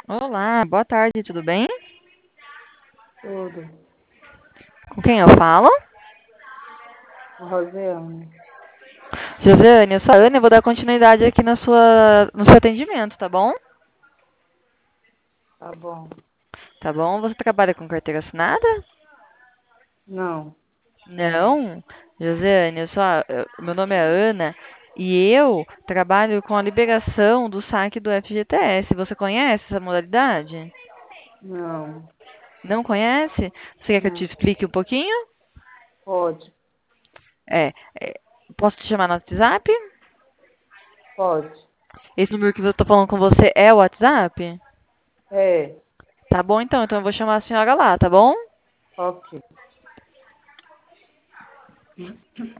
Olá, boa tarde, tudo bem? Tudo. Com quem eu falo? Rosiane, Josiane, eu sou a Ana e vou dar continuidade aqui no seu atendimento, tá bom? tá bom? Tá bom? Você trabalha com carteira assinada? Não, Não. Josiane, meu nome é Ana e eu trabalho com a liberação do saque do FGTS. Você conhece essa modalidade? não, Não conhece? Você quer que eu te não. explique um pouquinho? Pode, É, posso te chamar no WhatsApp? pode. Esse número que eu tô falando com você é o WhatsApp? É, Tá bom então eu vou chamar a senhora lá, tá bom? ok.